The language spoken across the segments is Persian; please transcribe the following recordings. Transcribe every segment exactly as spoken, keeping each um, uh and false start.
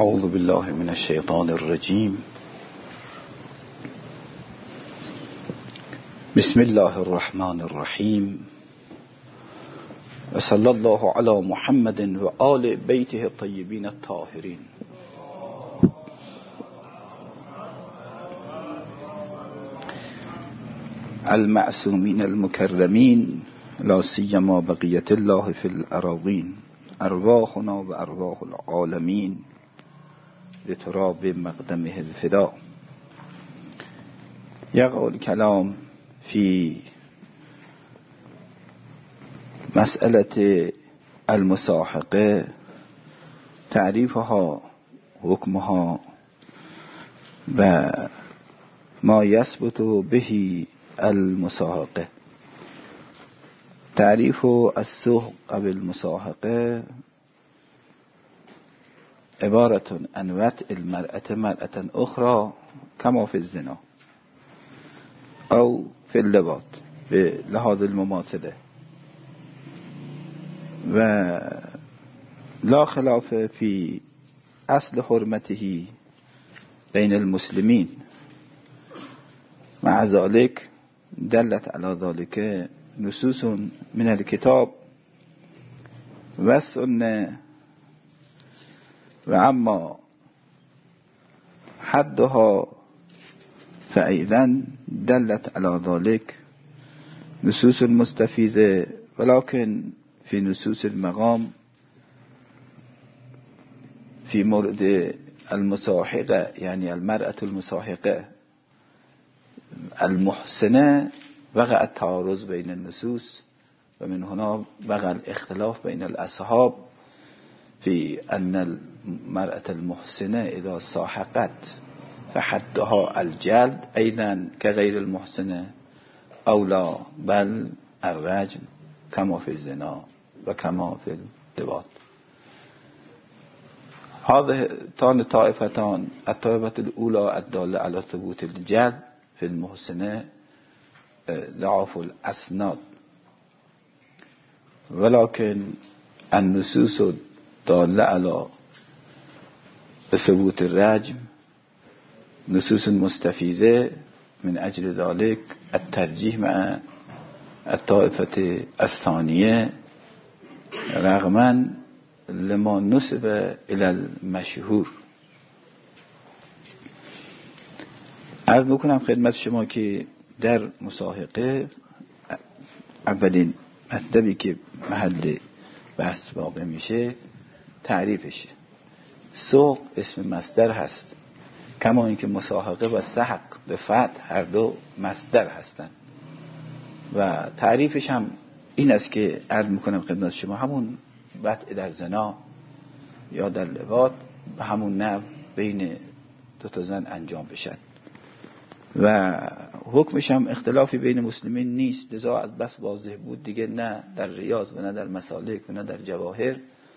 اعوذ بالله من الشیطان الرجیم. بسم الله الرحمن الرحیم و صلی الله علی محمد و آل بیته الطیبین الطاهرین. المعصومین المکرمین لا سیما بقیت الله فی الاراضین. ارواحنا و ارواح العالمین لتراب مقدمه الفدا. يقع الكلام في مسألة المصاحقة، تعريفها، حكمها و ما يثبت به المصاحقة. تعريف السوق بالمصاحقة عبارة عن وطء المرأة مرأة أخرى كما في الزنا أو في اللواط بلحاظ المماثلة، ولا خلاف في أصل حرمته بين المسلمين. مع ذلك دلت على ذلك نصوص من الكتاب والسنة، وأما حدها فأيضا دلت على ذلك نصوص مستفيدة، ولكن في نصوص المقام في مورد المصاحقة، يعني المرأة المصاحقة المحسنة، وقع التعارض بين النصوص، ومن هنا وقع الاختلاف بين الأصحاب في أن المرأة المحسنة إذا صاحقت فحدها الجلد أيضا كغير المحسنة أو لا، بل الرجم كما في الزنا وكما في اللواط. هذان طائفتان، الطائفة الأولى الدالة على ثبوت الجلد في المحسنة ضعف الأسناد، ولكن النصوص دالة على ثبوت الرجم نصوص مستفيدة. من أجل ذلك الترجيح مع الطائفة الثانية رغما لما نسب إلى المشهور. عرض بکنم خدمت شما که در مصاحقه اولین مطلبی که محل بحث واقع میشه تعریفشه. سوق اسم مصدر هست، کما اینکه مصاحقه و سحق به فتح هر دو مصدر هستند، و تعریفش هم این است که عرض میکنم خدمت شما همون وطء در زنا یا در لواط به همون نوع بین دو تا زن انجام بشن، و حکمش هم اختلافی بین مسلمین نیست. لذا از بس واضح بود دیگه، نه در ریاض و نه در مسالک و نه در جواهر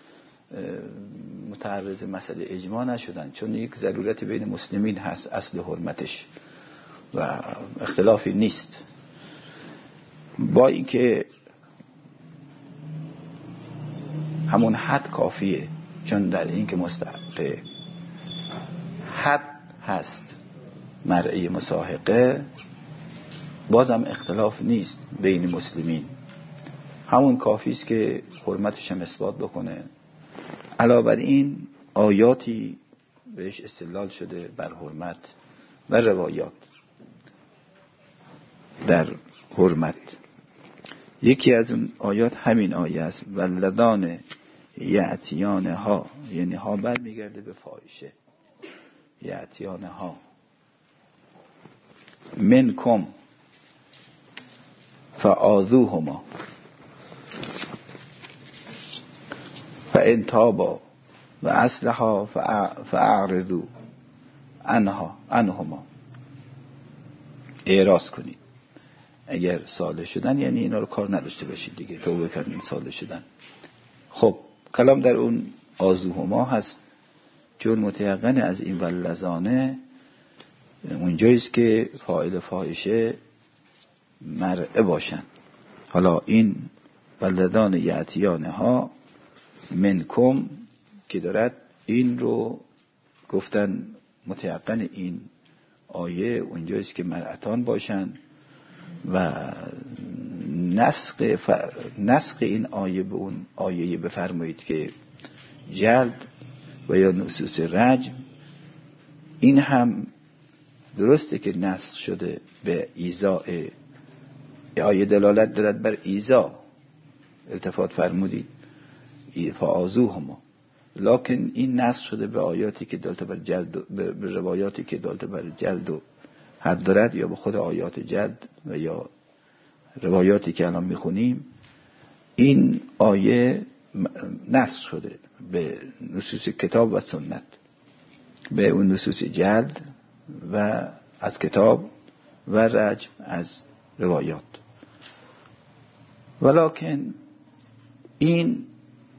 متعرض مسئله اجماع نشدن، چون یک ضرورت بین مسلمین هست اصل حرمتش و اختلافی نیست. با اینکه همون حد کافیه، چون در این که مستحق حد هست مرئی مصاحقه، بازم اختلاف نیست بین مسلمین، همون کافی است که حرمتش هم اثبات بکنه. علاوه بر این آیاتی بهش استدلال شده بر حرمت و روایات در حرمت. یکی از اون آیات همین آیه است، ولدان یعتیان ها، یعنی ها بر میگرده به فاحشه، یعتیان ها منکم فآذوهما فإن تابا و اصلحا فاعرضوا عنها عنهما. اعراض کنید اگر صالح شدن، یعنی اینا رو کار نداشته باشید دیگه، توبه کردین صالح شدن. خب کلام در اون آذوهما هست، چون متیقن از این ولزانه اونجاییست که فاعل فاحشه مرعه باشن. حالا این ولدان یعتیانه ها منکم که دارد این رو گفتن متیقن این آیه اونجاییست که مرأتان باشن و نسخ ف... نسخ این آیه به اون آیه بفرمایید که جلد و یا نصوص رجم، این هم درسته که نسخ شده به ایذاء، آیه دلالت دارد بر ایذاء، التفات فرمودید فآذوهما، لکن این نسخ شده به آیاتی که دلالت بر جلد، به روایاتی که دلالت بر جلد و حد دارد، یا به خود آیات جلد و یا روایاتی که الان میخونیم. این آیه نسخ شده به نصوص کتاب و سنت، به اون نصوص جلد و از کتاب و رجم از روایات، ولکن این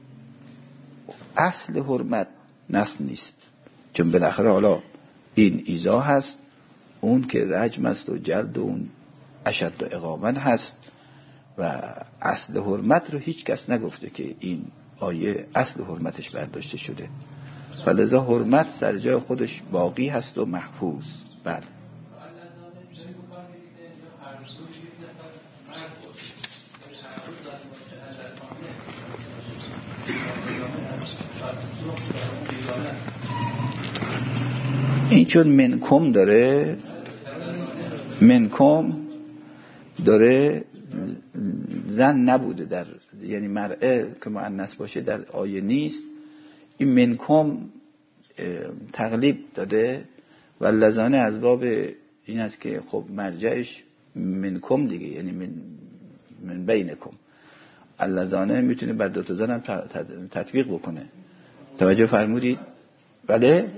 اصل حرمت نسخ نیست، چون بالاخره حالا این ایذا هست، اون که رجم است و جلد و اون اشد و اقامت هست، و اصل حرمت رو هیچ کس نگفته که این آیه اصل حرمتش برداشته شده، ولذا حرمت سر جای خودش باقی هست و محفوظ. بله این چون منکم داره، منکم داره زن نبوده در، یعنی مرأه که مؤنث باشه در آیه نیست، این منکم تقلیب داده و لزانه از باب این است که خب مرجعش منکم دیگه، یعنی من, من بینکم، اللذانه میتونه بر دو تا زن هم تطبیق بکنه. توجه فرمودید؟ بله؟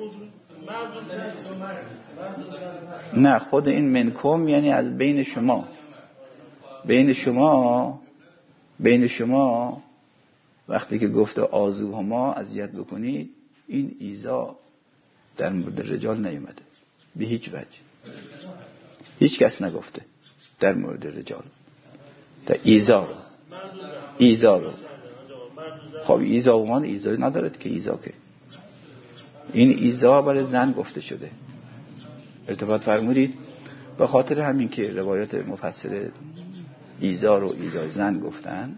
نه، خود این منکم یعنی از بین شما، بین شما بین شما وقتی که گفته آذوهما اذیت بکنید، این ایذا در مورد رجال نیومده به هیچ وجه، هیچ کس نگفته در مورد رجال در ایذا رو، ایذا رو خب ایذا اومان ایذا ندارد که، ایذا که این ایذا برای زن گفته شده. ارتباط فرمودید؟ به خاطر همین که روایات مفسر ایذا رو ایذای زن گفتن،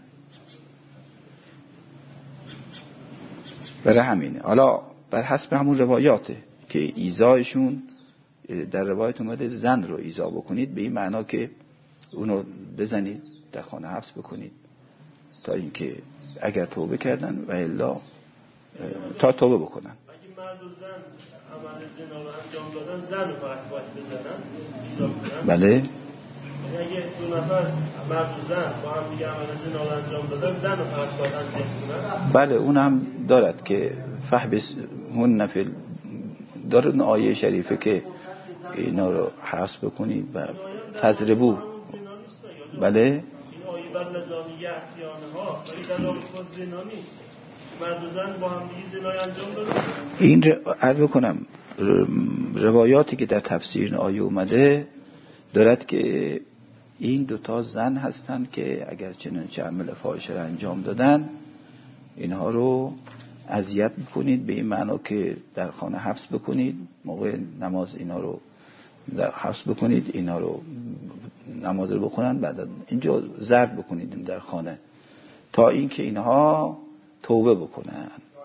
برای همینه. حالا بر حسب همون روایاته که ایذایشون در روایت اومده زن رو ایذا بکنید به این معنا که اونو بزنید، در خانه حبس بکنید تا اینکه اگر توبه کردن و الا تا توبه بکنن. اگه مرد و زن عمل زنا رو انجام دادن، زن رو فقط باید بزنن، ایذا کنن. بله. اگه دو نفر مرد و زن با هم دیگه عمل زنا رو انجام دادن، زن رو فقط باید اذیت کنن. بله اون هم دارد که فحبس هن نفل، داره اون آیه شریفه که اینا رو حبس بکنید و فضربو. بله این آیه بر لزامیه احیانه ها ولی در رابطه با زنا نیست، مرد و زن با هم دیگه زنای انجام دادن. این عرض بکنم روایاتی که در تفسیر آیه اومده دارد که این دوتا زن هستند که اگر چنانچه عمل فاحشه را انجام دادن، اینها رو اذیت میکنید به این معنا که در خانه حبس بکنید، موقع نماز اینا رو در حبس بکنید، اینا رو نماز رو بخونن، بعد اینجا ضرب بکنید در خانه تا اینکه اینها توبه بکنن.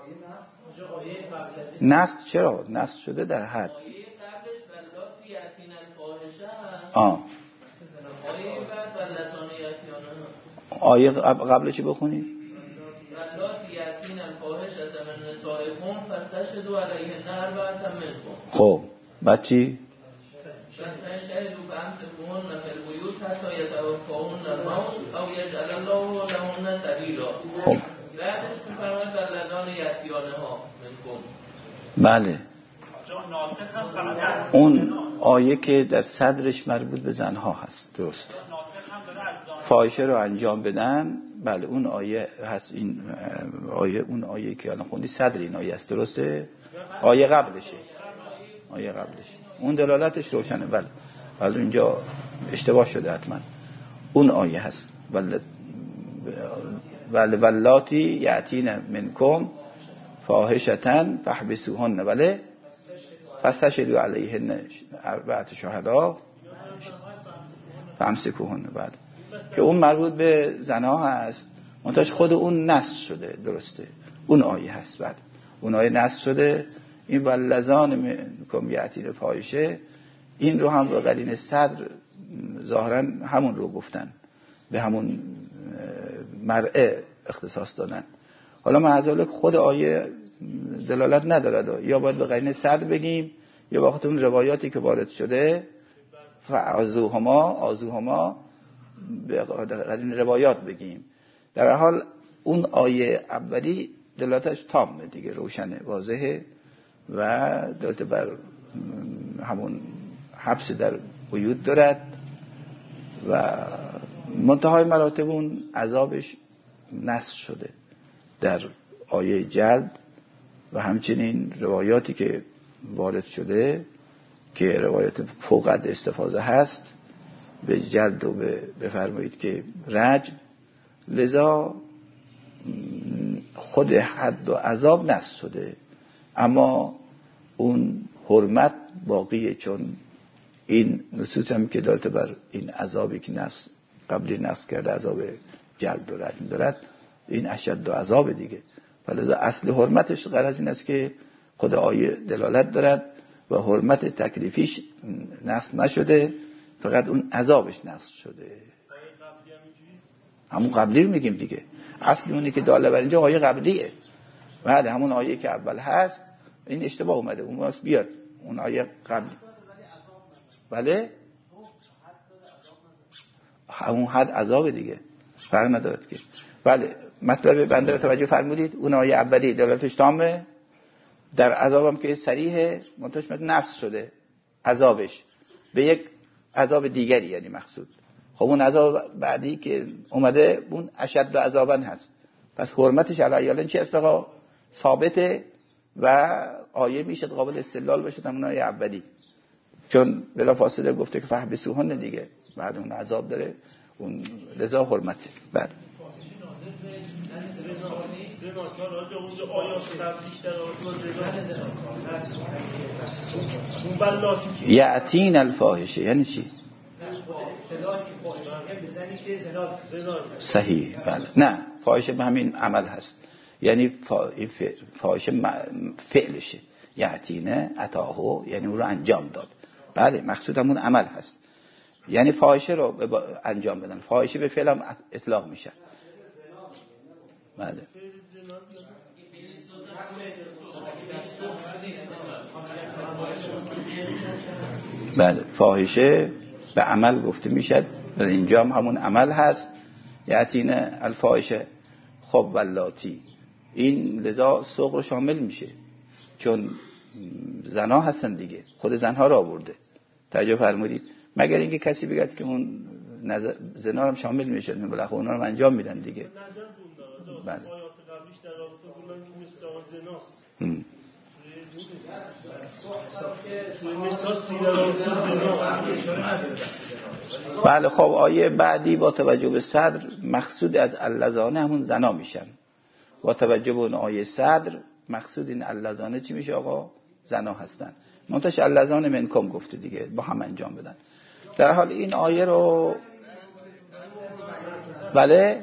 نسخ چرا؟ نسخ شده در حد. آه آیه قبلش بخونید. خب بعد چی؟ خب بله اون آیه که در صدرش مربوط به زنها هست، درست، فاحشه رو انجام بدن، بله اون آیه هست. این آیه اون آیه که الان خوندی صدر این آیه است، درسته؟ آیه قبلشه، آیه قبلشه، اون دلالتش روشنه. بله ولی اینجا اشتباه شده حتما، اون آیه هست بله بله واللاتی یاتین منکم فاحشة فاحبسوهن. بله فاستشهدوا علیهن اربعة شهدا فامسکوهن. بعد که اون مربوط به زنها هست، منتهاش خود اون نص شده، درسته، اون آیه هست. بعد اون آیه نص شده، این واللذان منکم یأتین فاحشه، این رو هم به قرینه صدر ظاهرا همون رو گفتن، به همون مرعه اختصاص دادن. حالا معذالک خود آیه دلالت ندارد، یا باید به قرینه صدر بگیم یا با خاطر اون روایاتی که وارد شده فعزوهما آزوهما به قرینه روایات بگیم. در حال اون آیه اولی دلالتش تامه دیگه، روشنه، واضحه و دلالت بر همون حبس در بیوت دارد و منتهای مراتب اون عذابش نص شده در آیه جلد و همچنین روایاتی که وارد شده که روایات فوق حد استفاضه هست به جلد و بفرمایید که رجم، لذا خود حد و عذاب نص شده، اما اون حرمت باقیه، چون این نصوص هم که دالت بر این عذابی که نص قبلی نص کرده عذاب جلد و رجم دارد، این اشد و عذاب دیگه. ولذا اصل حرمتش غرض این است که خود آیه دلالت دارد و حرمت تکلیفیش نص نشده، فقط اون عذابش نص شده. همون قبلی رو میگیم دیگه، اصل اونی که داله بر اینجا آیه قبلیه. بعد همون آیه که اول هست این اشتباه اومده، اون واسه بیاد اون آیه قبلی. بله همون حد عذاب دیگه، فرق ندارد که. بله مطلب بنده رو توجه فرمودید، اون آیه اولی دلالتش تامه، در عذابم که صریحه، منتهاش نفس شده عذابش به یک عذاب دیگری، یعنی مقصود خب اون عذاب بعدی که اومده اون اشد و عذابن هست، پس حرمتش علیالن چی است آقا؟ ثابته و آیه میشه قابل استدلال باشه همون آیه اولی، چون بلا فاصله گفته که فحبسوهن دیگه، بعد اون عذاب داره اون لذا حرمته. بعد یأتین الفاحشه یعنی چی؟ صحیح. بله نه، فاحشه به همین عمل هست، یعنی فاحشه فعلشه، یأتینه اتاهو یعنی اون رو انجام داد. بله مقصود همون عمل هست، یعنی فاحشه رو انجام بدن، فاحشه به فعل هم اطلاق میشه. بله بله فاحشه به عمل گفته میشد، اینجا هم همون عمل هست، یأتینه الفاحشه. خب ولاتی این لذا سوق رو شامل میشه، چون زنها هستن دیگه، خود زنها را آورده، توجه فرمودید، مگر اینکه کسی بگه که اون نظر زنا هم شامل میشه، بالاخره اونا رو انجام میدن دیگه. بله آیات قبلیش در راسته بودن که مستاق زناست. بله خب آیه بعدی با توجه به صدر مقصود از اللذانه همون زنا میشن، با توجه به اون آیه صدر مقصود این اللذانه چی میشه آقا؟ زنا هستن. منتش اللذانه منکم گفته دیگه، با هم انجام بدن. در حال این آیه رو بله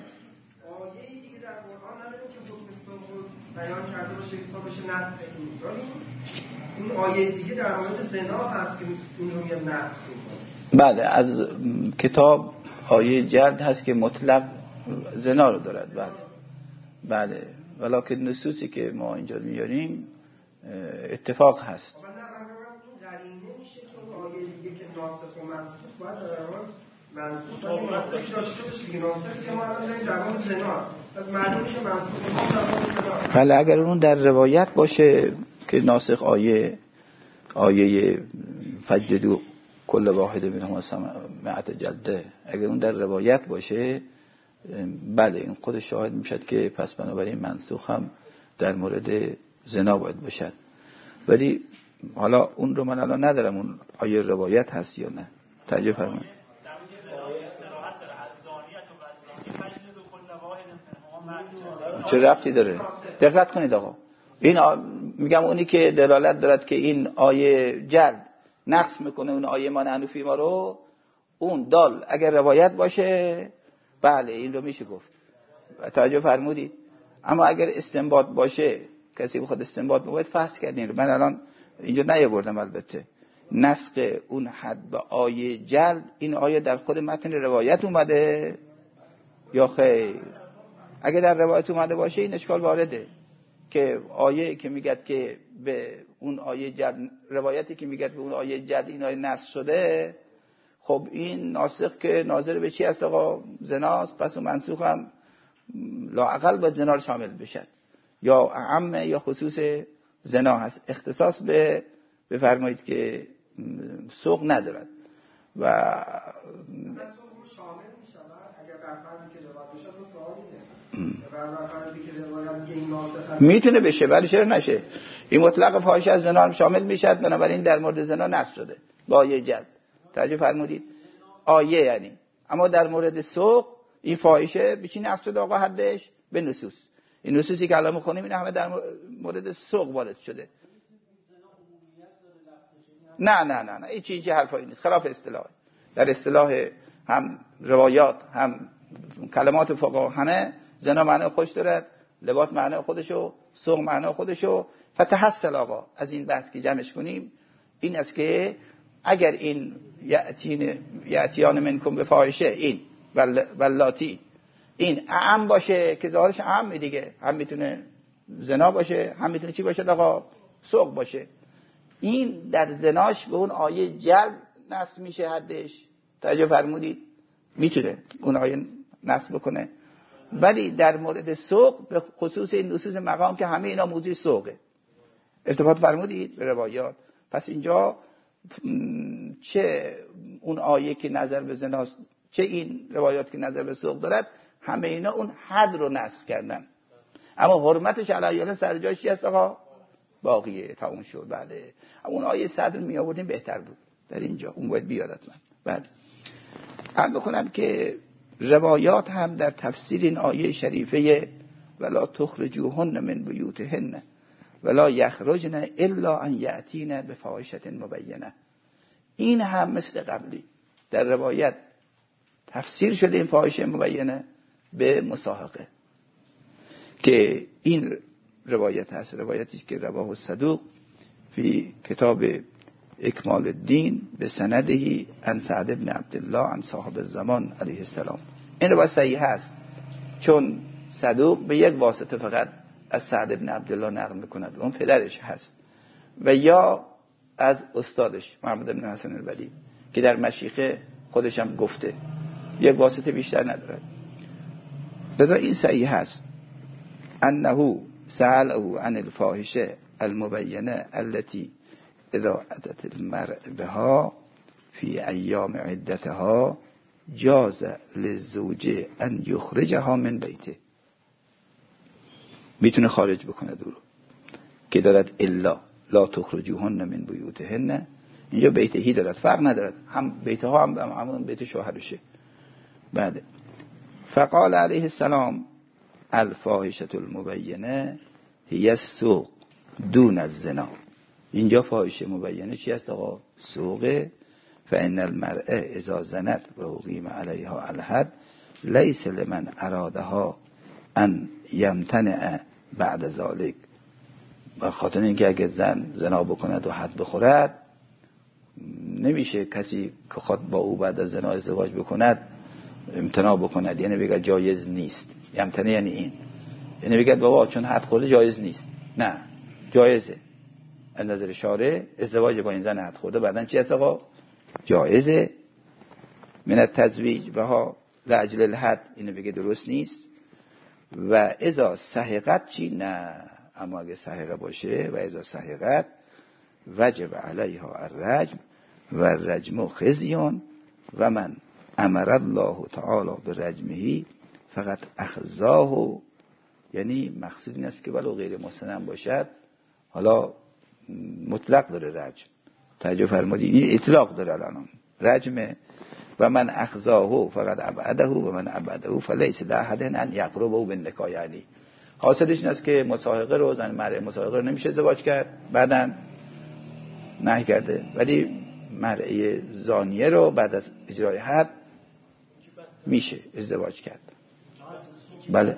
بیان کرده باشه که باشه نسخ این این آیه دیگه در مورد زنا هست که این رو میگه نسخ میکنه. بله از کتاب آیه جلد هست که مطلق زنا رو دارد. بله بله ولکن نصوصی که ما اینجا میاریم اتفاق هست. نه این قرینه میشه که آیه دیگه که ناسخ و منسوخ باید منسوخ و ناسخ داشته باشه دیگه، ناسخ که ما الان داریم در مورد زنا، پس معلوم میشه منسوخ. بله اگر اون در روایت باشه که ناسخ آیه آیه فجدو کل واحد منهما سمعت جلده، اگر اون در روایت باشه بله این خود شاهد میشد که پس بنابراین منسوخ هم در مورد زنا باید باشد. ولی حالا اون رو من الان ندارم اون آیه روایت هست یا نه، توجه فرمایید. چه ربطی داره؟ دقت کنید آقا، این میگم اونی که دلالت دارد که این آیه جلد نقص میکنه اون آیه ما نحن فی ما رو، اون دال اگر روایت باشه بله این رو میشه گفت، توجه فرمودید. اما اگر استنباط باشه، کسی بخواد استنباط بکنه فحص کردین. من الان اینجا نیاوردم البته نسخ اون حد به آیه جلد، این آیه در خود متن روایت اومده یا خیر؟ اگر در روایت اومده باشه این اشکال وارده که آیه که میگد که به اون آیه جلد، روایتی که میگد به اون آیه جلد این آیه نسخ شده، خب این ناسخ که ناظر به چی هست آقا؟ زناست. پس اون منسوخ هم لااقل باید زنا رو شامل بشد، یا عامه یا خصوص زنا هست، اختصاص به بفرمایید که سوق ندارد. و شامل میشه اگر بر فرضی که روایتش اصلا سوالیه، بر فرضی که روایت میگه این ناسخ هست میتونه بشه، ولی چرا نشه؟ این مطلق فاحشه از زنا هم شامل میشد، بنابراین در مورد زنا نص شده با آیه جلد. توجه فرمودید؟ آیه یعنی. اما در مورد سوق این فاحشه به چی نص شده آقا؟ حدش به نصوص. این نصوصی که الان میخونیم این همه در مورد سوق وارد شده. نه نه نه نه این چیزی حرفایی نیست، خلاف اصطلاح. در اصطلاح هم روایات هم کلمات فقها همه زنا معنی خودش دارد، لباس معنی خودشو، سوق معنی خودشو. فتحصل آقا از این بحث که جمعش کنیم این است که اگر این یأتین یأتیان منکم بفاحشه این ولاتی این اعم باشه که ظاهرش اعم دیگه، هم میتونه زنا باشه هم میتونه چی باشه آقا؟ سوق باشه. این در زناش به اون آیه جلب نصب میشه حدش. توجه فرمودید؟ میتونه اون آیه نصب بکنه، ولی در مورد سوق به خصوص این نصوص مقام که همه اینا موضوع سوقه. التفات فرمودید به روایات. پس اینجا چه اون آیه که نظر به زناست، چه این روایات که نظر به سوق دارد، همه اینا اون حد رو نسخ کردن. اما حرمتش علیه سر جاش چی است آقا؟ باقیه، تموم شد. بله اون آیه صدر می آوردیم بهتر بود در اینجا، اون باید بیادت من. بله عرض بکنم که روایات هم در تفسیر این آیه شریفه ولا تخرجوهن من بیوتهن ولا یخرجن الا ان یأتین بفاحشة مبینه، این هم مثل قبلی در روایت تفسیر شده این فاحشه مبینه به مساحقه، که این روایت هست، روایتی که رواه الصدوق فی کتاب اکمال الدین به سندهی عن سعد بن عبدالله عن صاحب الزمان علیه السلام. این روایت صحیح هست چون صدوق به یک واسطه فقط از سعد بن عبدالله نقل میکند، اون پدرش هست، و یا از استادش محمد بن حسن الولی که در مشیخه خودش هم گفته، یک واسطه بیشتر ندارد. لذا این صحیح هست انه سأله عن الفاحشه المبینه التي اذا اتت المرء بها فی ایام عدتها جاز للزوج ان یخرجها من بیته، میتونه خارج بکنه دورو که دارد الا لا تخرجوهن من بیوتهن، اینجا بیتهی دارد، فرق ندارد، هم بیته ها هم همون بیت شوهرشه. بعد فقال علیه السلام الفاحشه المبینه هی السوق دون الزنا، اینجا فاحشه مبینه چی است آقا؟ سوقه. فان المرء اذا زنت و اقیم علیها الحد لیس لمن ارادها ان یمتنع بعد ذلك، و خاطر اینکه اگه زن زنا بکند و حد بخورد نمیشه کسی که خواهد با او بعد از زنا ازدواج بکند امتناع بکند، یعنی بگه جایز نیست. یمتنع یعنی این، یعنی بگه بابا چون حد خورده جایز نیست. نه، جایزه. از نظر شارع ازدواج با این زن حد خورده بعدن چی هست آقا؟ جایزه. من التزویج بها لاجل الحد، اینو بگه درست نیست. و اذا سحقت چی؟ نه، اما اگه سحقه باشه و اذا سحقت وجب علیها الرجم و الرجم خزیون و من امر الله تعالی برجمه فقط اخزاه، یعنی مقصود این است که ولو غیر محسن باشد، حالا مطلق داره رجم، توجه فرمودید، این اطلاق داره الان رجم. و من اخزاه فقط ابعده و من ابعده فلیس لاحد ان یقربه بالنکاح، یعنی حاصلش این است که مساحقه رو زن مرء مساحقه رو نمیشه ازدواج کرد، بعداً نهی کرده، ولی مرء زانیه رو بعد از اجرای حد میشه ازدواج کرد. بله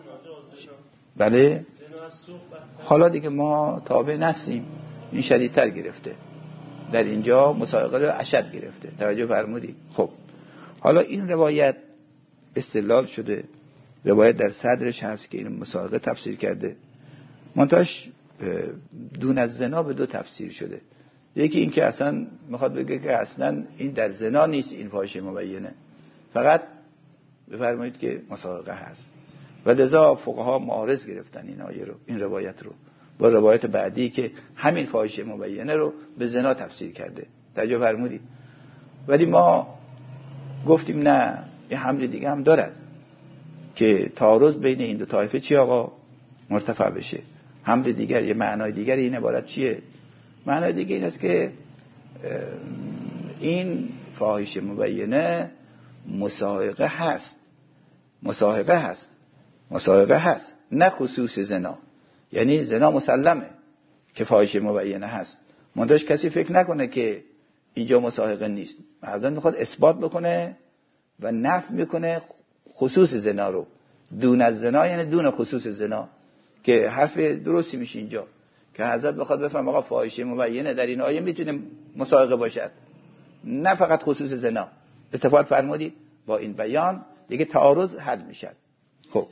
بله. حالا دیگه ما تابع نستیم، این شدیدتر گرفته، در اینجا مساحقه رو اشد گرفته. توجه فرمودی؟ خب حالا این روایت استدلال شده، روایت در صدرش هست که این مساحقه تفسیر کرده، منتهاش دون از زنا به دو تفسیر شده. یکی این که اصلا میخواد بگه که اصلا این در زنا نیست، این فاحشه مبینه، فقط بفرمایید که مساحقه هست. و لذا فقها معارض گرفتن این آیه رو، این روایت رو با روایت بعدی که همین فاحشه مبینه رو به زنا تفسیر کرده. توجه فرمودید؟ ولی ما گفتیم نه، یه حمل دیگه هم دارد که تعارض بین این دو طایفه چی آقا مرتفع بشه. حمل دیگر، یه معنای دیگر این عبارت چیه؟ معنای دیگه این است که این فاحشه مبینه مساحقه هست، مساحقه هست، مساحقه هست، نه خصوص زنا. یعنی زنا مسلمه که فاحشه مبینه هست، منتهاش کسی فکر نکنه که اینجا مساحقه نیست. بعضا میخواد اثبات بکنه و نفی میکنه خصوص زنا رو. دون از زنا یعنی دون خصوص زنا، که حرف درستی میشه اینجا که حضرت بخواد بفهم آقا فاحشه مبینه در این آیه میتونه مساحقه باشد، نه فقط خصوص زنا. اتفاق فرمودید؟ با این بیان دیگه تعارض حل میشه. خب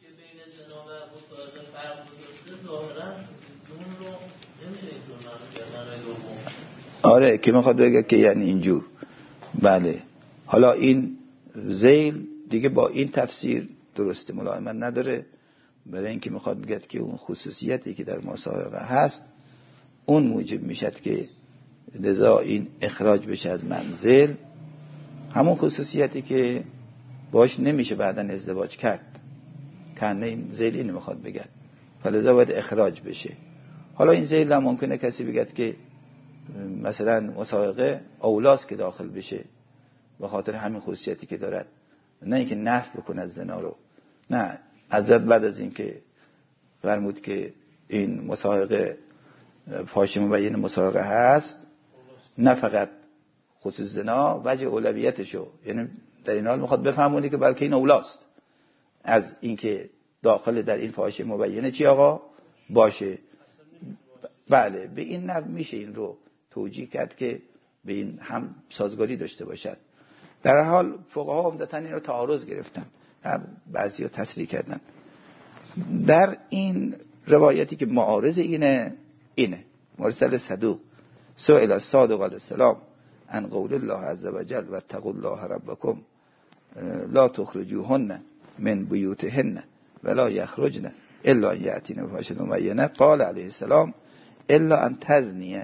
آره که میخواد بگه که یعنی اینجور. بله حالا این ذیل دیگه با این تفسیر درسته، ملائمت نداره، برای اینکه میخواد بگه که اون خصوصیتی که در مساحقه هست اون موجب میشد که لذا این اخراج بشه از منزل، همون خصوصیتی که باش نمیشه بعداً ازدواج کرد. کنه این ذیل اینو میخواد بگه، فلذا باید اخراج بشه. حالا این ذیل هم ممکنه کسی بگه که مثلا مساحقه اولاست که داخل بشه به خاطر همین خصوصیتی که دارد، نه اینکه نفی بکنه از زنا رو. نه، حضرت بعد از این که فرمود که این مساحقه فاحشه مبین مساحقه هست، نه فقط خصوص زنا، وجه اولویتشو، یعنی در این حال میخواد بفهمونی که بلکه این اولاست از اینکه داخل در این فاحشه مبینه چی آقا باشه. بله به این نحو میشه این رو توجیه کرد که به این هم سازگاری داشته باشد. در هر حال فقها عمدتاً این رو تعارض گرفتن، بعضی رو تصریح کردن. در این روایتی که معارض اینه اینه مرسل صدوق سئل الصادق علیه السلام عن قول الله عز وجل واتقوا الله ربکم لا تخرجوهن من بیوتهن ولا یخرجن الا ان یأتین بفاحشة مبینة قال علیه السلام الا ان تزنی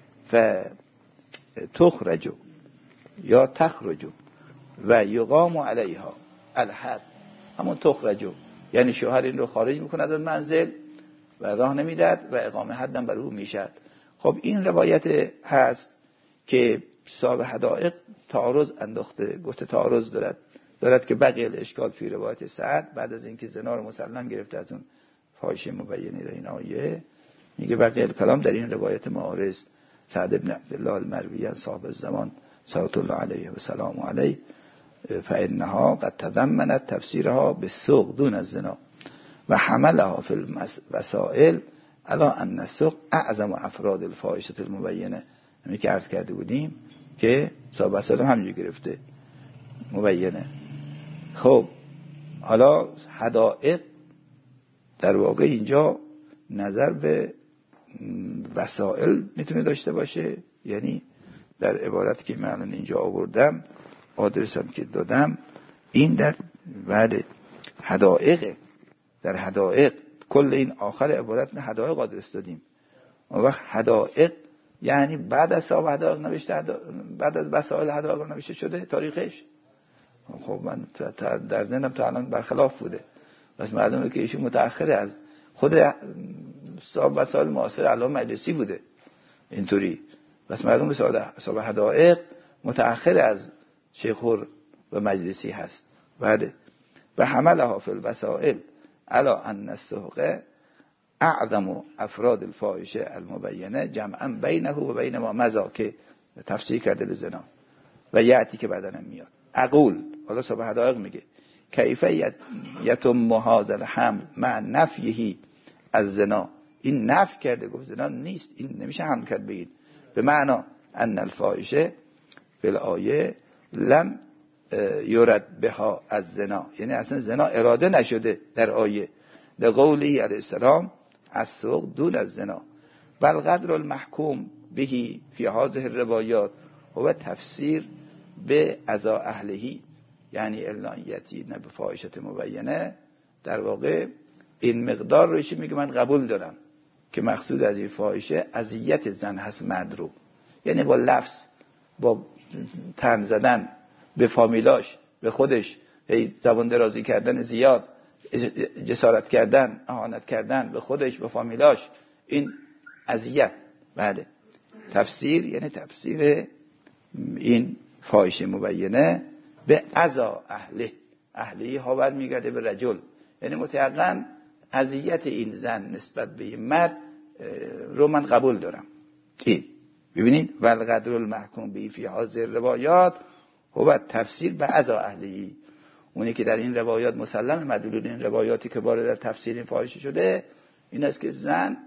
فتخرج یا تخرج و یقام علیها الحد. همون تخرج یعنی شوهر این رو خارج میکند از منزل و راه نمیداد و اقامه حدم بر او میشد. خب این روایت هست که صاحب حدائق تعارض انداخته، گفته تعارض دارد دارد که بقیه الاشکال فی روایت سعد بعد از اینکه زنا رو مسلم گرفته از اون فاحشه مبینه در این آیه، میگه بقیه الکلام در این روایت معارض سعد بن عبدالله المروی صاحب الزمان صلوات الله علیه و سلام علیه فإنها قد تضمنت تفسیرها بالسوق دون الزنا و حملها فی الوسائل علی ان السوق اعظم افراد الفاحشه المبینه. همین که عرض کرده بودیم که صاحب وسائل همینجور گرفته مبینه. خب حالا حدائق در واقع اینجا نظر به وسائل میتونه داشته باشه، یعنی در عبارتی که من الان اینجا آوردم آدرسم که دادم این در بعد حدائق، در حدائق کل این آخر عبارت نه حدائق آدرس دادیم. اون وقت حدائق یعنی بعد از صاحب حدائق نوشته، بعد از وسائل حدائق نوشته شده تاریخش. خب من در ذهنم تا الان برخلاف بوده، بس معلومه که ایشون متأخر از خود صاحب وسائل معاصر علامه مجلسی بوده اینطوری، بس معلومه صاحب حدائق متأخر از شیخ هر و مجلسی هست. بعد و حملها فی الوسائل الا ان السحق اعظم افراد الفاحشه المبینه جمعا بینه و بین ما مزا که تفسیر کرده به زنا و یعتی که بدنم میاد. اقول، حالا صاحب حدائق میگه کیف یتم هذا الحمل مع نفیه از زنا، این نفی کرده گفت زنا نیست، این نمیشه حمل کرد بگید به معنا ان الفاحشه فی الآیه لم یرد بها از زنا، یعنی اصلا زنا اراده نشده در آیه. لقوله علیه السلام السحق دون از زنا بل قدر المحکوم بهی فی هذه الروایات هو تفسیر به عزا اهلهی، یعنی اعلانیتی نه به فاحشت مبینه. در واقع این مقدار روش میگه من قبول دارم که مقصود از این فاحشه اذیت زن هست مرد رو، یعنی با لفظ، با تن زدن به فامیلاش، به خودش، زبان درازی کردن زیاد، جسارت کردن، اهانت کردن به خودش، به فامیلاش، این اذیت. بله تفسیر یعنی تفسیر این فاحشه مبینه به عزا اهله، اهلی ها برمیگرده به رجل، یعنی متعقن اذیت این زن نسبت به این مرد رو من قبول دارم. این ببینید والقدر المحکوم به فی هذه الروایات هو تفسیر به عزا اهلی، اونی که در این روایات مسلم مدلول این روایاتی که وارد در تفسیر این فاحشه شده این است که زن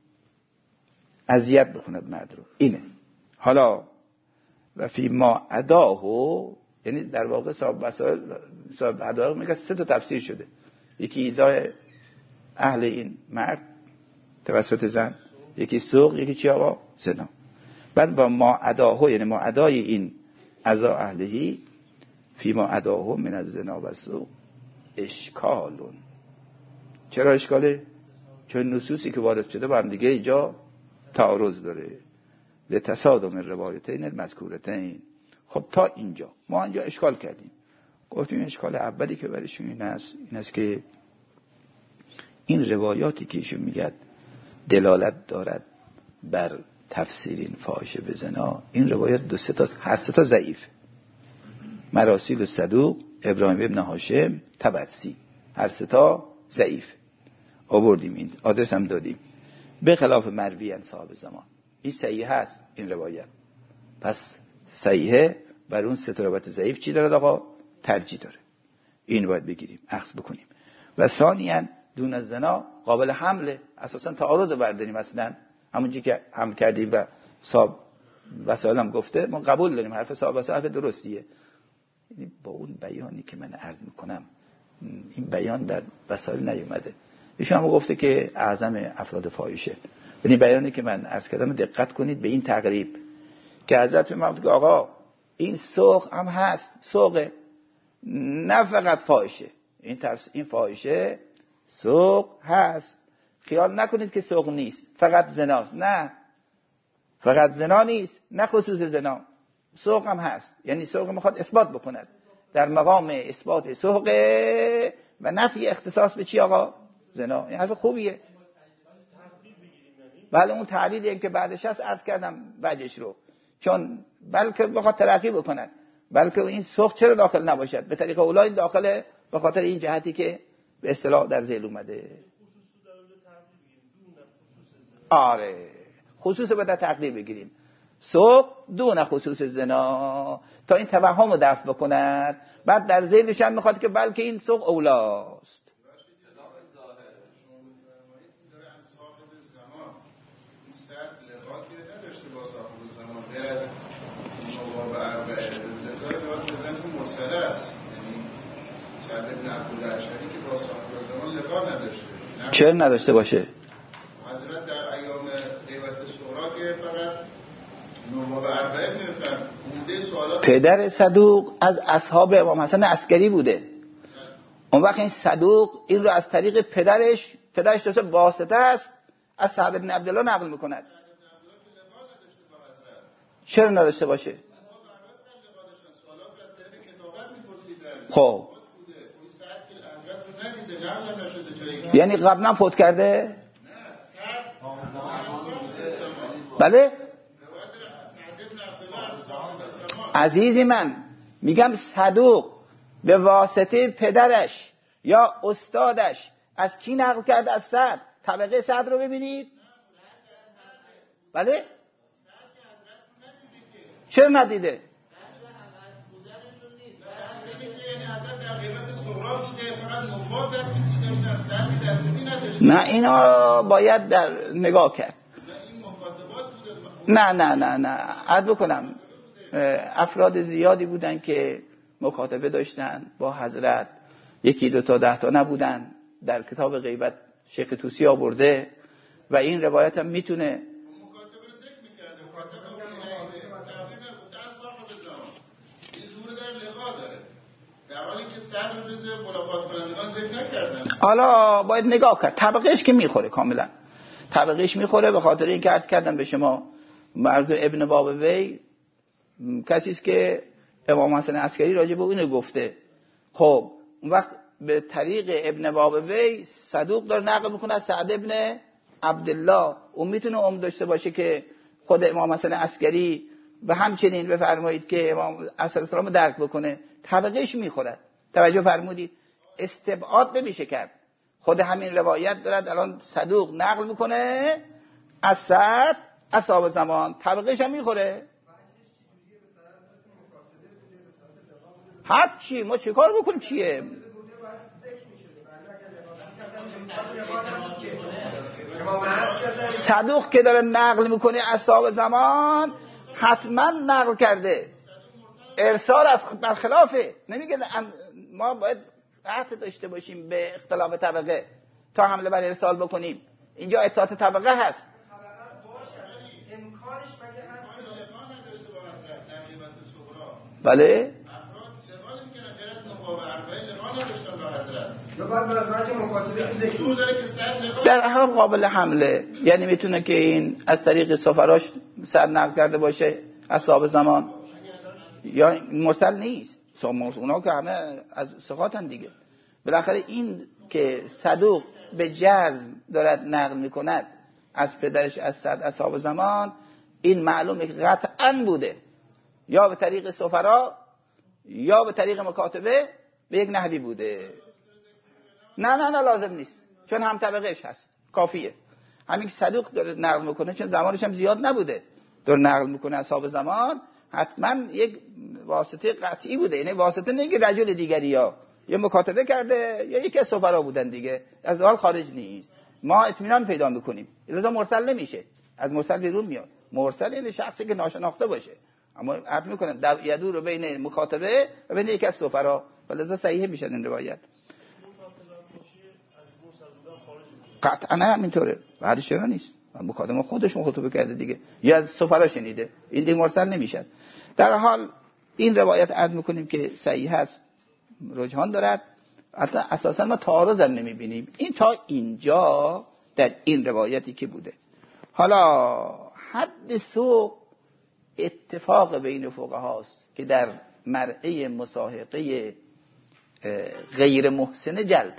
اذیت بکند مرد رو. اینه. حالا و فی ما اداه، یعنی در واقع صاحب وسائل صاحب حدائق میگه سه تا تفسیر شده، یکی ایذای اهل این مرد توسط زن، یکی سوق، یکی چی آقا؟ زنا. بعد با ما اداه، یعنی ما ادای این عزا اهلهی فی ما اداه من از زنا و سوق اشکالون. چرا اشکاله؟ چون نصوصی که وارد شده با هم دیگه اینجا تعارض داره به تصادم روایتین المذکورتین. خب تا اینجا ما اینجا اشکال کردیم، گفتیم اشکال اولی که برایشون این است این است که این روایاتی که ایشون میگه دلالت دارد بر تفسیر این فاحشه به زنا، این روایات دو سه تا هر سه تا ضعیف، مراسیل و صدوق، ابراهیم ابن هاشم، طبرسی، هر سه تا ضعیف آوردیم، این آدرس هم دادیم. به خلاف مروی عن صاحب زمان، این صحیح هست این روایت، پس صحیحه بر اون سه تا روایت ضعیف چی داره آقا؟ ترجیح داره. این باید بگیریم، اخذ بکنیم. و ثانیاً دون از زنا قابل حمله، اساساً تعارض برداریم، اصلا همونجوری که حمل کردیم و صاحب وسائل هم گفته ما قبول داریم، حرف صاحب وسائل حرف درستیه. یعنی با اون بیانی که من عرض میکنم این بیان در وسائل نیومده. ایشون هم گفته که اعظم افراد فاحشه، یعنی بیانی که من عرض کردم دقت کنید به این تقریب که حضرت محمد که آقا این سوق هم هست، سوقه نه فقط فاحشه، این تفس... این فاحشه سوق هست، خیال نکنید که سوق نیست فقط زناست، نه فقط زنا نیست، نه خصوص زنا، سوق هم هست. یعنی سوق میخواد اثبات بکند، در مقام اثبات سوق و نفی اختصاص به چی آقا؟ زنا. این حرف خوبیه. بله اون تعلیلی که بعدش هست عرض کردم وجهش رو، چون بلکه بخواد ترقی بکند، بلکه این سوق چرا داخل نباشد؟ به طریق اولای داخل به خاطر این جهتی که به اصطلاح در ذیل اومده. آره خصوص رو در تقدیر بگیریم، سوق دون خصوص زنا تا این توهم رو دفع بکند، بعد در ذیلش هم میخواد که بلکه این سوق اولاست. چرا نداشته باشه؟ حضرت در ایام غیبت صغرا که فقط نوباب اربعه میرفتن، عمده سوالات پدر صدوق از اصحاب امام حسن عسکری بوده. اون وقت این صدوق این رو از طریق پدرش، پدرش داشته واسطه است، از سعد بن عبدالله نقل میکند. چرا نداشته باشه؟ خب یعنی قبلا فوت کرده؟ بله عزیزی من میگم صدوق به واسطه پدرش یا استادش از کی نقل کرده؟ از سعد. طبقه سعد رو ببینید. بله؟ چرا ندیده؟ نه اینا باید در نگاه کرد. نه نه نه نه عرض بکنم افراد زیادی بودن که مکاتبه داشتن با حضرت، یکی دو تا ده تا نبودن. در کتاب غیبت شیخ طوسی آورده و این روایت هم میتونه مکاتبه رو ذکر میکرده. مکاتبه این ظهور در لقا داره، در حالی که سعد رو جز ملاقات کنندگان ذکر نکردن. حالا باید نگاه کرد. طبقهش که میخوره، کاملا طبقهش میخوره. به خاطر این که عرض کردم به شما مرد ابن بابوی کسی است که امام حسن عسکری راجع به اینو گفته. خب اون وقت به طریق ابن بابوی صدوق داره نقل میکنه از سعد ابن عبدالله. اون میتونه عمد داشته باشه که خود امام حسن عسکری و همچنین بفرمایید که امام عصر السلام رو درک بکنه. طبقهش میخورد. توجه فرمودید؟ استبعاد نمیشه کرد. خود همین روایت دارد الان صدوق نقل میکنه از سعد اصحاب زمان، طبقهش هم میخوره. هر چی ما چه کار بکنیم چیه؟ صدوق که داره نقل میکنه اصحاب زمان حتما نقل کرده. ارسال از برخلافه. نمیگه ما باید عهد داشته باشیم به اختلاف طبقه تا حمله بر ارسال بکنیم. اینجا اطاعت طبقه هست. بله در حال قابل حمله، یعنی میتونه که این از طریق سفراش سر نقل کرده باشه اصحاب زمان، یا مرسل نیست. اونا که همه از ثقاتن دیگه. بالاخره این که صدوق به جزم دارد نقل میکند از پدرش از سعد اصحاب زمان، این معلومه قطعاً بوده یا به طریق سفرا یا به طریق مکاتبه به یک نحوی بوده. نه نه نه لازم نیست، چون هم طبقهش هست، کافیه. همین صدوق داره نقل میکنه چون زمانش هم زیاد نبوده، داره نقل میکنه اصحاب زمان، حتما یک واسطه قطعی بوده. یعنی واسطه نه که رجل دیگری یا یه مکاتبه کرده یا یکی از سفرا بودن دیگه، از حال خارج نیست. ما اطمینان پیدا میکنیم. لذا مرسل نمیشه، از مرسل بیرون میاد. مرسل یعنی شخصی که ناشناخته باشه. اما عرض میکنم یدو رو بین مخاطبه و بین یک از سفرا، ولذا صحیح میشه این روایت. قطعا همینطوره. بعد چرا نیست؟ مکاتبه خودش مخاطبه کرده دیگه، یا از سفرا شنیده، این دیگه مرسل نمیشه. در حال این روایت عرض میکنیم که صحیح هست، رجحان دارد. اصلا اساسا ما تعارض هم نمیبینیم. این تا اینجا در این روایتی که بوده. حالا حد سوق اتفاق بین فقهاست که در مرعه مساحقه غیر محسنه جلد،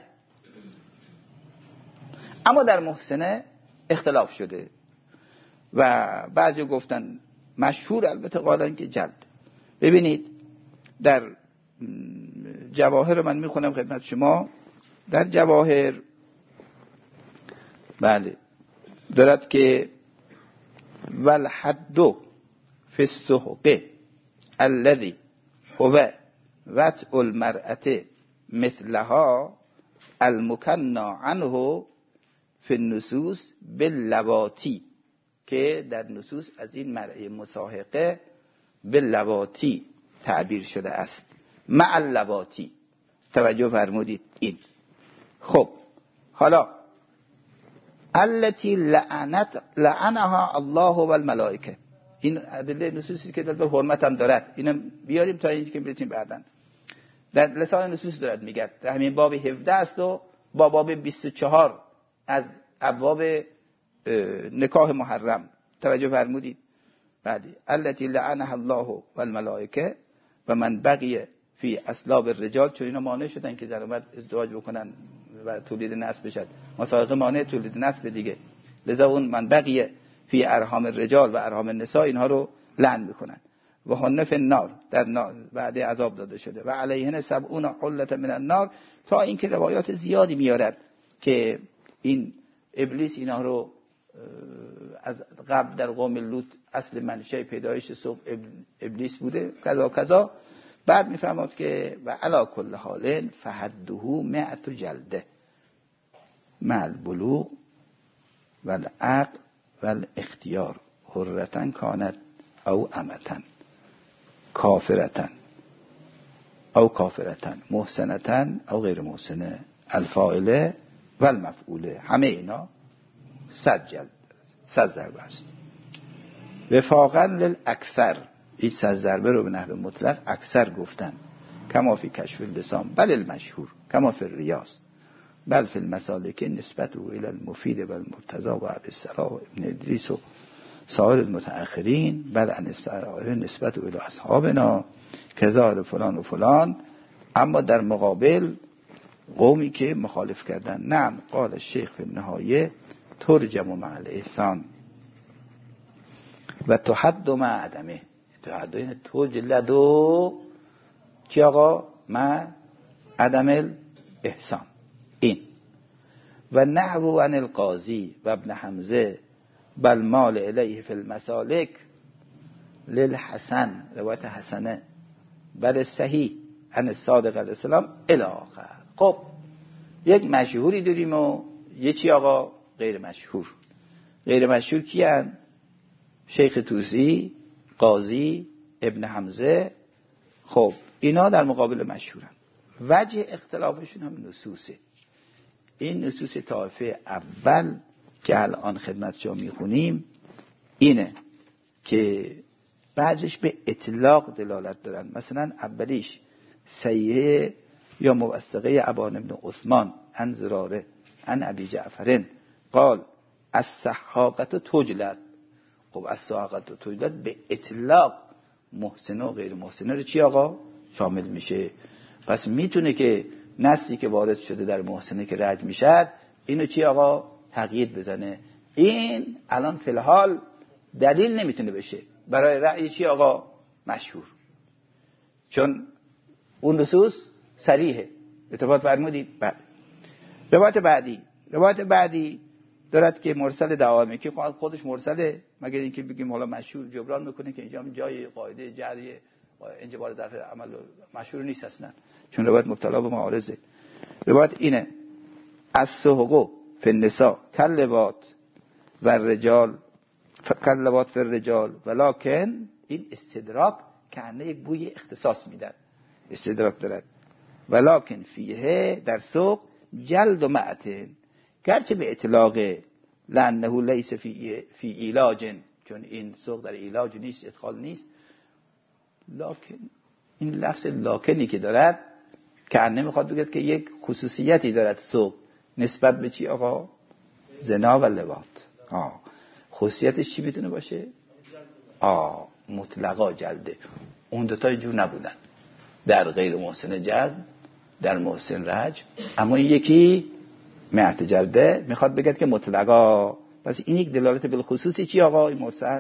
اما در محسنه اختلاف شده و بعضی گفتن مشهور البته قالن که جلد. ببینید در جواهر من میخونم خدمت شما. در جواهر بله دارد که والحد فی السحق الذی هو وطء المرأة مثلها المکنا عنه فی النصوص باللواتی، که در نصوص از این مرعه مساحقه باللواتی تعبیر شده است، مع اللواتی. توجه فرمودید این. خب حالا التي لعنت لعنها الله والملائکه، این ادله نصوصی که در حرمت هم دارد، اینم بیاریم تا اینکه برسیم بعداً. در لسان نصوص دارد میگه، در همین باب هفده است و با باب بیست و چهار از ابواب نکاح محرم. توجه فرمودید؟ بعدی التي لعنها الله والملائکه و من بقی فی اصلاب الرجال، چون اینا مانع شدن که زن و مرد ازدواج بکنن و تولید نسل بشد. مساحقه مانع تولید نسل دیگه، لذا اون من بقی فی ارحام الرجال و ارحام النساء اینها رو لعن میکنن. و هن فی النار، در نار بعد عذاب داده شده. و علیهن سبعون حلة من النار، تا اینکه روایات زیادی میارد که این ابلیس اینا رو از قبل در قوم لوط اصل منشأ پیدایش سوق ابلیس بوده کذا کذا. بعد میفهمد که و علی کل حال فحده مئة جلده مع البلوغ و العقل و الاختیار حرتن کانت او امتن کافرتن او کافرتن محسنتن او غیر محسنه الفاعله و المفعوله، همه اینا صد جلد صد ضربه است. وفاقا للاکثر، این صد ضربه رو به نحو مطلق اکثر گفتن، کما فی کشف اللسان بل المشهور کما فی الریاض بل فی المسالک نسبته الی المفید و المرتضی و ابی الصلاح ابن ادریس و سایر المتأخرین بل ان السرائر نسبته الی اصحابنا کذا فلان و فلان. اما در مقابل قومی که مخالف کردن، نعم قال الشیخ فی النهایه ترجم مع الاحسان و تحد مع عدمه. تحد این تجلد و چی آقا؟ مع عدم الاحسان. این و نحو عن القاضی و ابن حمزه بل مال الیه فی المسالک للحسن، روایت حسنه، بل صحیح عن الصادق علیه السلام الی آخر. خب یک مشهوری داریم و یه چی آقا غیر مشهور. غیر مشهور کیان؟ شیخ طوسی، قاضی، ابن حمزه. خب اینا در مقابل مشهورن. وجه اختلافشون هم نصوصه. این نصوص طایفه اول که الان خدمت شما میخونیم اینه که بعضش به اطلاق دلالت دارن. مثلا اولیش صحیحه یا موثقه ابان ابن عثمان عن زراره عن ابی جعفرین قال السحاقت تجلد. خب السحاقت تجلد به اطلاق محسن و غیر محسن رو چی آقا شامل میشه. پس میتونه که نصی که وارد شده در محسنه که رجم میشد اینو چی آقا تقیید بزنه. این الان فی الحال دلیل نمیتونه بشه برای رأی چی آقا مشهور، چون اون نصوص صریحه. اتفاق فرمودید؟ بله. روایت بعدی روایت بعدی دارد که مرسل دعامی که خودش مرسله، مگر اینکه بگیم حالا مشهور جبران میکنه که اینجا جای قاعده جری انجبار ضعف عمل مشهور نیست اصلا، چون روایت مبتلا به معارضه. روایت اینه السحق فی النساء کلبات و الرجال کلبات فی الرجال ولکن این استدراک کنه یک بوی اختصاص میدن، استدراک دارد. ولکن فیه در سوق جلد و معتن، گرچه به اطلاق لانه لیس فی فی علاج، چون این سوق در علاج نیست، ادخال نیست، لکن این لفظ لاکنی که دارد که نمیخواد بگه که یک خصوصیتی دارد سوق نسبت به چی آقا؟ زنا و لواط. آه خصوصیتش چی میتونه باشه؟ آه مطلقا جلده. اون دوتا جور نبودن، در غیر محسن جلد، در محسن رجم، اما این یکی مئت جلده میخواد بگه که مطلقا. پس این یک دلالت بالخصوصی چی آقا این مرسل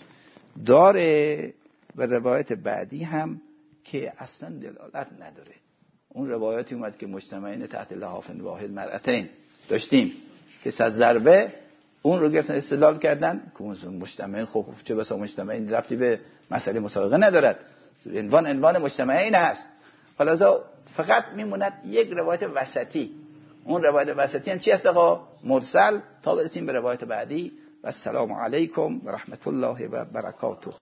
داره. و روایت بعدی هم که اصلا دلالت نداره. اون روایاتی اومد که مجتمعین تحت لحاف واحد مرأتین داشتیم که صد ضربه اون رو گرفتن استدلال کردن که مجتمعین خب چه بسا مجتمعین ربطی به مسئله مسابقه ندارد، عنوان عنوان مجتمعین هست. حالا فقط میموند یک روایت وسطی. اون روایت وسطی هم چی هست آقا؟ مرسل. تا برسیم به روایت بعدی. و السلام علیکم و رحمت الله و برکاته.